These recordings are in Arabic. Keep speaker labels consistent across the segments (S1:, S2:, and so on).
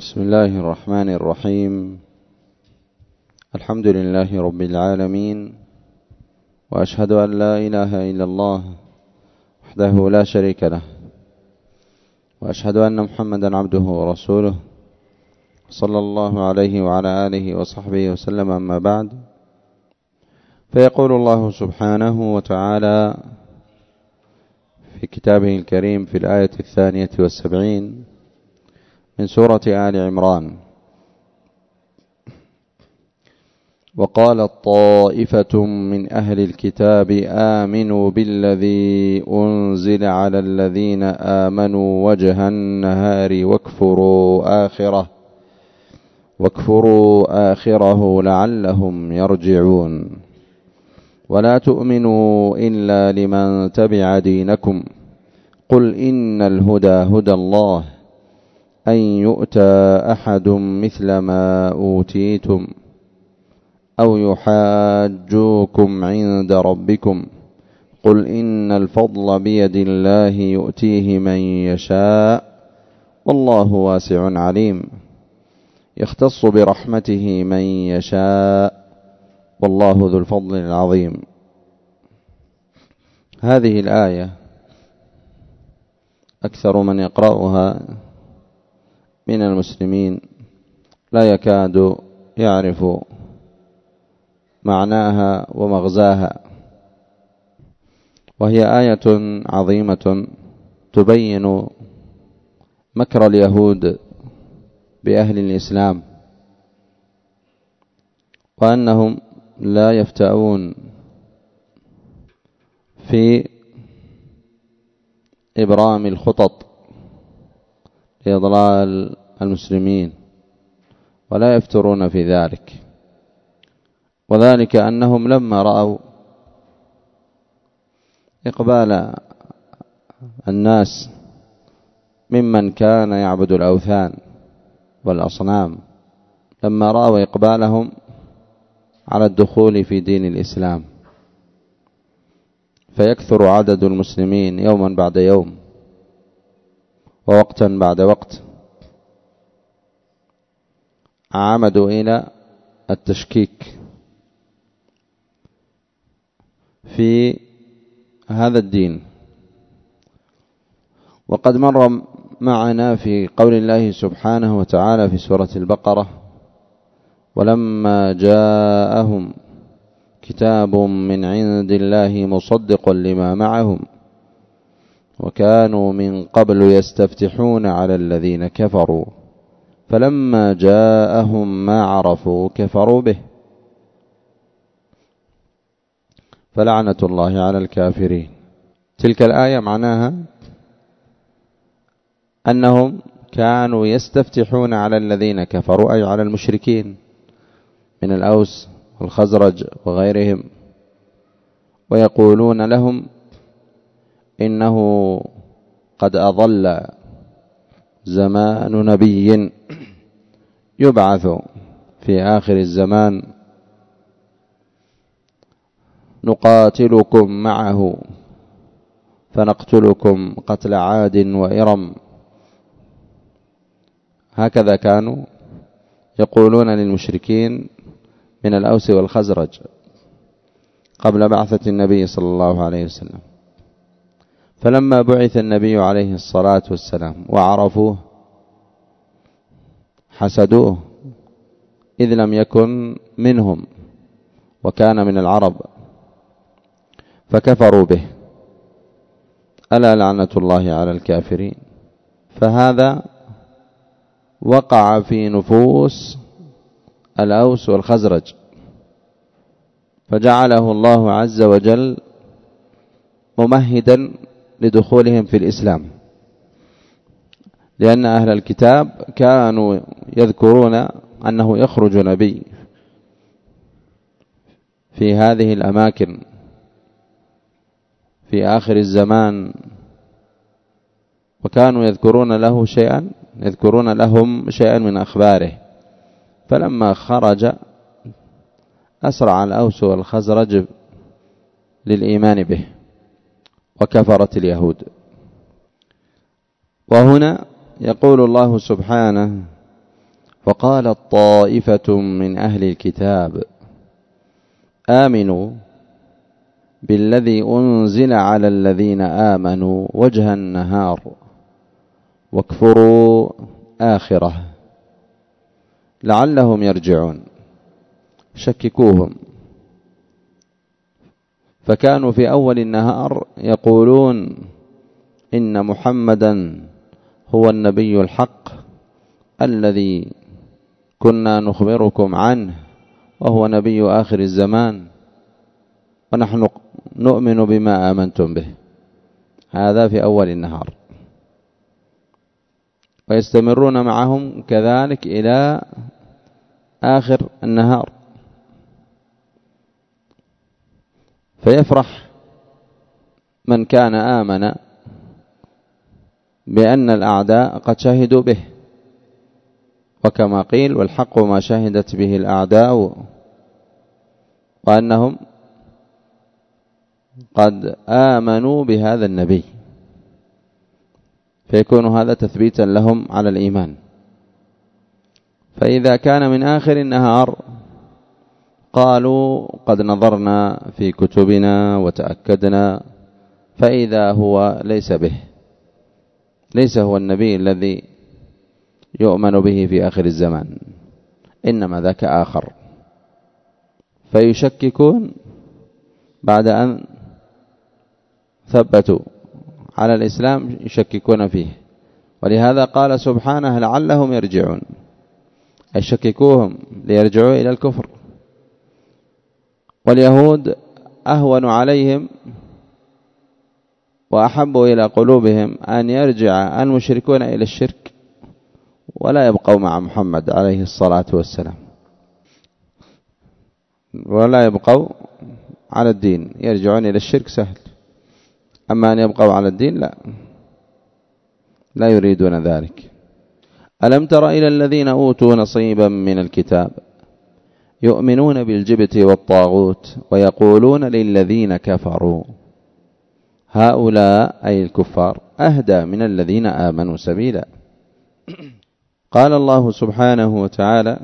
S1: بسم الله الرحمن الرحيم. الحمد لله رب العالمين، وأشهد أن لا إله إلا الله وحده لا شريك له، وأشهد أن محمدا عبده ورسوله صلى الله عليه وعلى آله وصحبه وسلم. أما بعد، فيقول الله سبحانه وتعالى في كتابه الكريم في الآية 72 من سورة آل عمران: وقالت طائفة من أهل الكتاب آمنوا بالذي أنزل على الذين آمنوا وجه النهار واكفروا آخره لعلهم يرجعون. ولا تؤمنوا إلا لمن تبع دينكم قل إن الهدى هدى الله أن يؤتى أحد مثل ما أوتيتم أو يحاجوكم عند ربكم قل إن الفضل بيد الله يؤتيه من يشاء والله واسع عليم يختص برحمته من يشاء والله ذو الفضل العظيم. هذه الآية أكثر من يقرأها من المسلمين لا يكاد يعرف معناها ومغزاها، وهي آية عظيمة تبين مكر اليهود بأهل الإسلام، وأنهم لا يفتؤون في إبرام الخطط لإضلال المسلمين، ولا يفترون في ذلك. وذلك أنهم لما رأوا إقبال الناس ممن كان يعبد الأوثان والأصنام، لما رأوا إقبالهم على الدخول في دين الإسلام، فيكثر عدد المسلمين يوما بعد يوم ووقتا بعد وقت، عمدوا إلى التشكيك في هذا الدين. وقد مر معنا في قول الله سبحانه وتعالى في سورة البقرة: ولما جاءهم كتاب من عند الله مصدق لما معهم وكانوا من قبل يستفتحون على الذين كفروا فلما جاءهم ما عرفوا كفروا به فلعنة الله على الكافرين. تلك الآية معناها أنهم كانوا يستفتحون على الذين كفروا، أي على المشركين من الأوس والخزرج وغيرهم، ويقولون لهم إنه قد أضل زمان نبي يبعث في آخر الزمان نقاتلكم معه فنقتلكم قتل عاد وإرم. هكذا كانوا يقولون للمشركين من الأوس والخزرج قبل بعثة النبي صلى الله عليه وسلم. فلما بعث النبي عليه الصلاة والسلام وعرفوه حسدوه، إذ لم يكن منهم وكان من العرب، فكفروا به. ألا لعنة الله على الكافرين. فهذا وقع في نفوس الأوس والخزرج، فجعله الله عز وجل ممهدا لدخولهم في الإسلام، لأن أهل الكتاب كانوا يذكرون أنه يخرج نبي في هذه الأماكن في آخر الزمان، وكانوا يذكرون لهم شيئا من أخباره. فلما خرج أسرع الأوس والخزرج للإيمان به وكفرت اليهود. وهنا يقول الله سبحانه فقالت طائفة من أهل الكتاب آمنوا بالذي أنزل على الذين آمنوا وجه النهار واكفروا آخره لعلهم يرجعون. شككوهم، فكانوا في أول النهار يقولون إن محمدا هو النبي الحق الذي كنا نخبركم عنه وهو نبي آخر الزمان ونحن نؤمن بما آمنتم به. هذا في أول النهار، ويستمرون معهم كذلك إلى آخر النهار. فيفرح من كان آمن بأن الأعداء قد شهدوا به، وكما قيل والحق ما شهدت به الأعداء، وأنهم قد آمنوا بهذا النبي، فيكون هذا تثبيتا لهم على الإيمان. فإذا كان من آخر النهار قالوا قد نظرنا في كتبنا وتأكدنا فإذا هو ليس به، ليس هو النبي الذي يؤمن به في آخر الزمان، إنما ذاك آخر. فيشككون بعد أن ثبتوا على الإسلام، يشككون فيه. ولهذا قال سبحانه لعلهم يرجعون، يشككوهم ليرجعوا إلى الكفر. واليهود أهون عليهم وأحبوا إلى قلوبهم أن يرجع المشركون إلى الشرك ولا يبقوا مع محمد عليه الصلاة والسلام، ولا يبقوا على الدين. يرجعون إلى الشرك سهل، أما أن يبقوا على الدين لا يريدون ذلك. ألم تر إلى الذين أوتوا نصيبا من الكتاب يؤمنون بالجبت والطاغوت ويقولون للذين كفروا هؤلاء أي الكفار أهدى من الذين آمنوا سبيلا. قال الله سبحانه وتعالى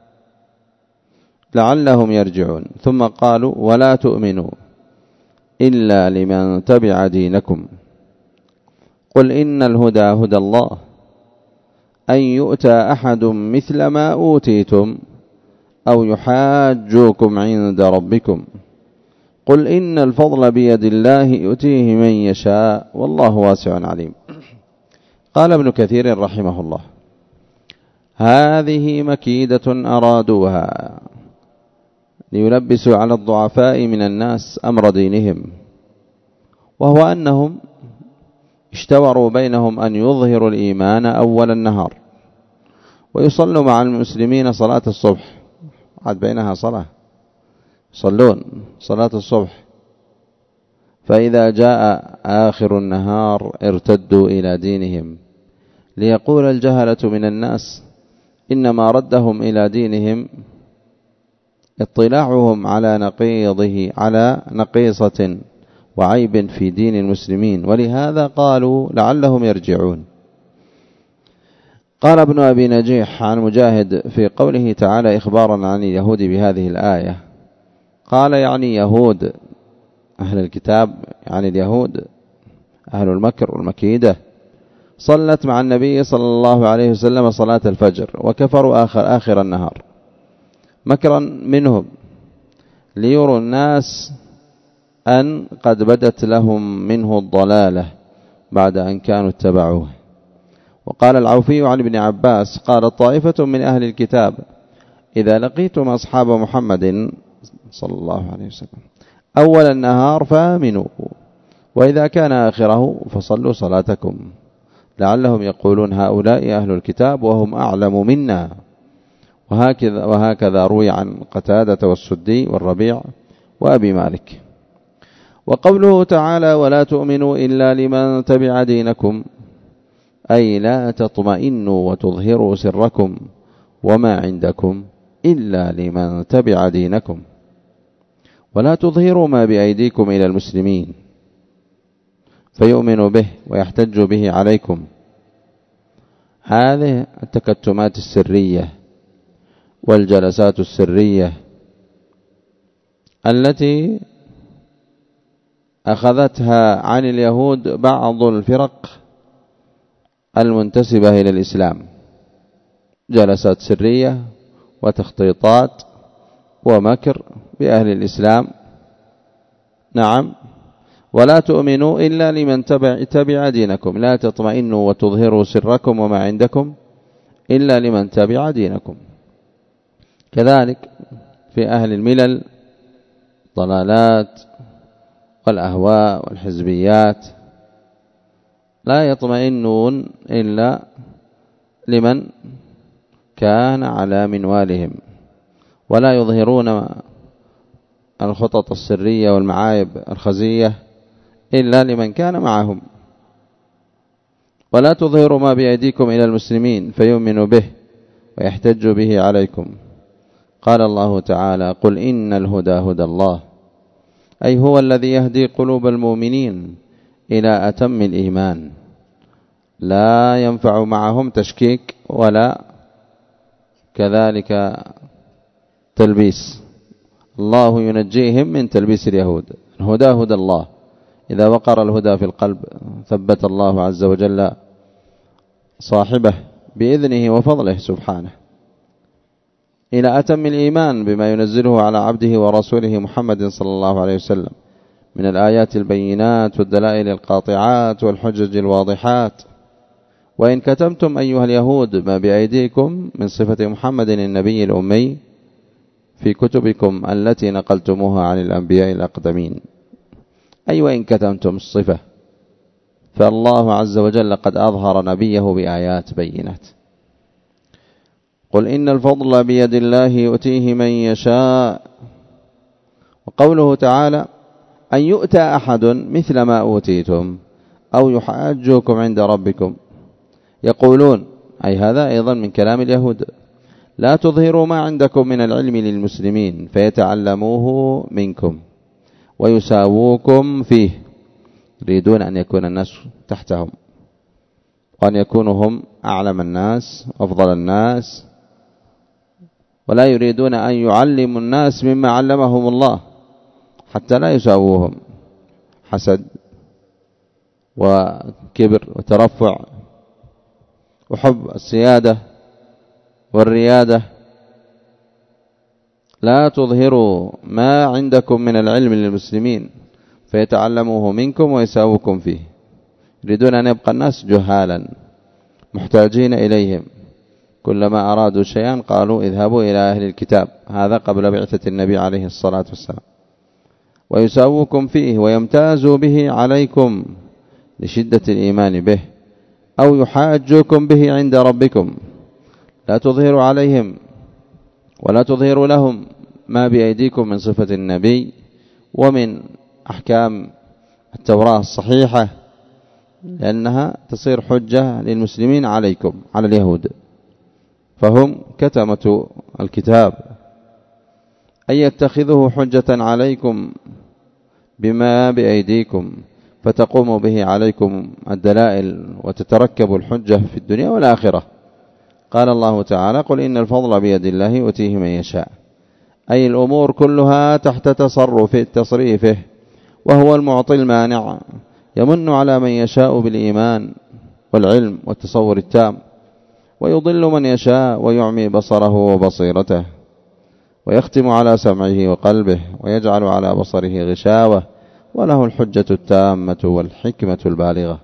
S1: لعلهم يرجعون، ثم قالوا ولا تؤمنوا إلا لمن تبع دينكم قل إن الهدى هدى الله أن يؤتى أحد مثل ما أوتيتم أو يحاجوكم عند ربكم قل إن الفضل بيد الله يؤتيه من يشاء والله واسع عليم. قال ابن كثير رحمه الله هذه مكيدة أرادوها ليلبسوا على الضعفاء من الناس أمر دينهم، وهو أنهم اشتوروا بينهم أن يظهروا الإيمان أول النهار ويصلوا مع المسلمين صلاة الصبح، عاد بينها صلاة، يصلون صلاة الصبح، فإذا جاء آخر النهار ارتدوا إلى دينهم، ليقول الجهلة من الناس إنما ردهم إلى دينهم اطلاعهم على نقيضه، على نقيصة وعيب في دين المسلمين، ولهذا قالوا لعلهم يرجعون. قال ابن أبي نجيح عن مجاهد في قوله تعالى إخبارا عن اليهود بهذه الآية، قال يعني يهود أهل الكتاب، يعني اليهود أهل المكر والمكيدة، صلت مع النبي صلى الله عليه وسلم صلاة الفجر وكفروا آخر النهار مكرا منهم ليروا الناس أن قد بدت لهم منه الضلالة بعد أن كانوا اتبعوه. وقال العوفي عن ابن عباس قال طائفة من أهل الكتاب إذا لقيتم أصحاب محمد صلى الله عليه وسلم أول النهار فآمنوا، وإذا كان آخره فصلوا صلاتكم، لعلهم يقولون هؤلاء أهل الكتاب وهم أعلم منا. وهكذا روي عن قتادة والسدي والربيع وأبي مالك. وقوله تعالى ولا تؤمنوا إلا لمن تبع دينكم أي لا تطمئنوا وتظهروا سركم وما عندكم إلا لمن تبع دينكم، ولا تظهروا ما بأيديكم إلى المسلمين فيؤمنوا به ويحتج به عليكم. هذه التكتمات السرية والجلسات السرية التي أخذتها عن اليهود بعض الفرق المنتسبة إلى الإسلام، جلسات سرية وتخطيطات ومكر بأهل الإسلام. نعم، ولا تؤمنوا إلا لمن تبع دينكم، لا تطمئنوا وتظهروا سركم وما عندكم إلا لمن تبع دينكم. كذلك في أهل الملل ضلالات والأهواء والحزبيات، لا يطمئنون إلا لمن كان على منوالهم، ولا يظهرون الخطط السرية والمعايب الخزية إلا لمن كان معهم. ولا تظهروا ما بأيديكم إلى المسلمين فيؤمنوا به ويحتج به عليكم. قال الله تعالى: قل إن الهدى هدى الله، أي هو الذي يهدي قلوب المؤمنين إلى أتم الإيمان، لا ينفع معهم تشكيك ولا كذلك تلبيس. الله ينجيهم من تلبيس اليهود. الهدى هدى الله، إذا وقر الهدى في القلب ثبت الله عز وجل صاحبه بإذنه وفضله سبحانه إلى أتم الإيمان بما ينزله على عبده ورسوله محمد صلى الله عليه وسلم من الآيات البينات والدلائل القاطعات والحجج الواضحات. وإن كتمتم أيها اليهود ما بأيديكم من صفة محمد النبي الأمي في كتبكم التي نقلتموها عن الأنبياء الأقدمين، أي وإن كتمتم الصفة، فالله عز وجل قد أظهر نبيه بآيات بينات. قل إن الفضل بيد الله يؤتيه من يشاء. وقوله تعالى: أن يؤتى أحد مثل ما أوتيتم أو يحاجوكم عند ربكم. يقولون، أي هذا أيضا من كلام اليهود: لا تظهروا ما عندكم من العلم للمسلمين فيتعلموه منكم ويساووكم فيه. يريدون أن يكون الناس تحتهم، وأن يكونوا هم أعلم الناس أفضل الناس، ولا يريدون أن يعلموا الناس مما علمهم الله حتى لا يساووهم. حسد وكبر وترفع وحب السيادة والريادة. لا تظهروا ما عندكم من العلم للمسلمين فيتعلموه منكم ويساووكم فيه. يريدون أن يبقى الناس جهالا محتاجين إليهم، كلما أرادوا شيئا قالوا اذهبوا إلى أهل الكتاب، هذا قبل بعثة النبي عليه الصلاة والسلام. ويساووكم فيه ويمتازوا به عليكم لشدة الإيمان به، أو يحاجوكم به عند ربكم. لا تظهروا عليهم ولا تظهروا لهم ما بأيديكم من صفة النبي ومن أحكام التوراة الصحيحة، لأنها تصير حجة للمسلمين عليكم على اليهود، فهم كتمة الكتاب، أي يتخذه حجة عليكم بما بأيديكم فتقوموا به عليكم الدلائل وتتركبوا الحجة في الدنيا والآخرة. قال الله تعالى: قل إن الفضل بيد الله يؤتيه من يشاء، أي الأمور كلها تحت تصريفه، وهو المعطي المانع، يمن على من يشاء بالإيمان والعلم والتصور التام، ويضل من يشاء ويعمي بصره وبصيرته، ويختم على سمعه وقلبه، ويجعل على بصره غشاوة، وله الحجة التامة والحكمة البالغة.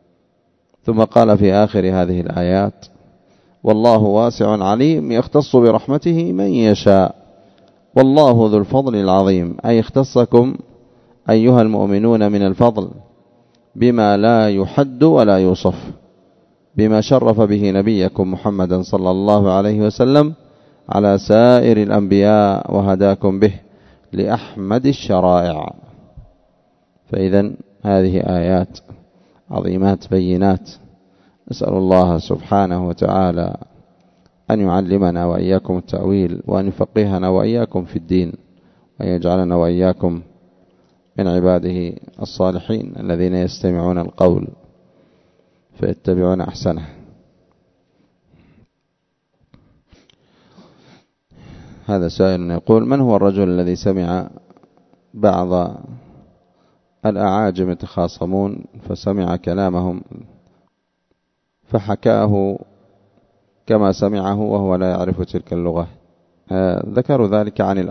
S1: ثم قال في آخر هذه الآيات: والله واسع عليم يختص برحمته من يشاء والله ذو الفضل العظيم، أي اختصكم أيها المؤمنون من الفضل بما لا يحد ولا يوصف، بما شرف به نبيكم محمدا صلى الله عليه وسلم على سائر الأنبياء وهداكم به لأحمد الشرائع. فإذن هذه آيات عظيمات بينات، نسأل الله سبحانه وتعالى أن يعلمنا وإياكم التأويل، وأن يفقهنا وإياكم في الدين، وأن يجعلنا وإياكم من عباده الصالحين الذين يستمعون القول فيتبعون أحسنه. هذا سائل يقول: من هو الرجل الذي سمع بعض الأعاجم يتخاصمون فسمع كلامهم فحكاه كما سمعه وهو لا يعرف تلك اللغة؟ ذكروا ذلك عن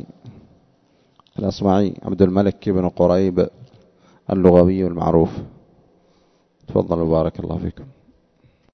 S1: الأصمعي عبد الملك بن قريب اللغوي المعروف. تفضلوا بارك الله فيكم.